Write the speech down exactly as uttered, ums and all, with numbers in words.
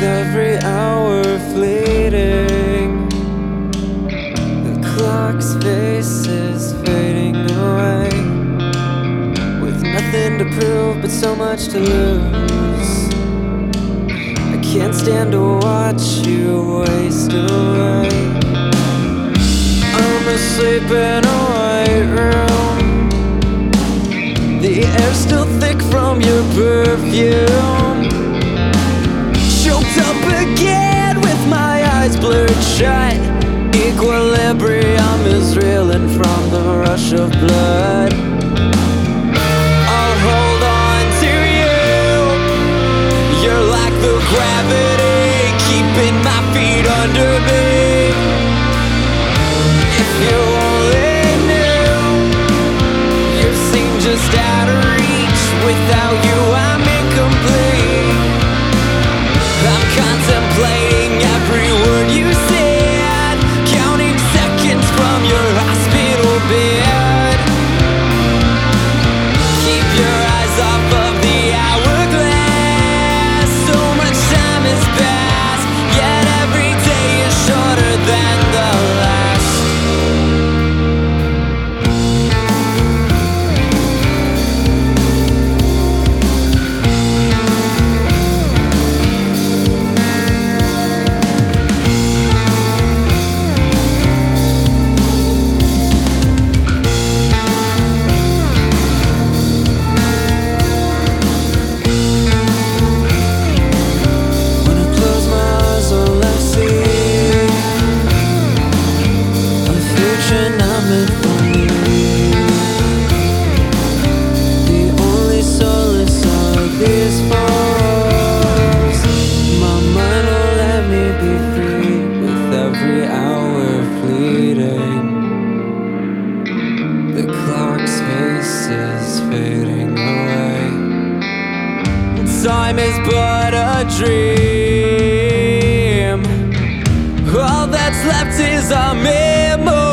every hour fleeting, the clock's face is fading away, with nothing to prove but so much to lose. I can't stand to watch you waste away. I'm asleep in a white room, the air's still thick from your perfume. Choked up again with my eyes blurred shut. Equilibrium is reeling from the rush of blood. I'll hold on to you. You're like the gravity keeping my feet under me. If you only knew, you seem just out of reach. Without you I'm incomplete. I'm contemplating every word you said, counting seconds from your hospital bed. Keep your eyes off of the hourglass. So much time has passed, yet every day is shorter than the last. Time is but a dream. All that's left is a memory.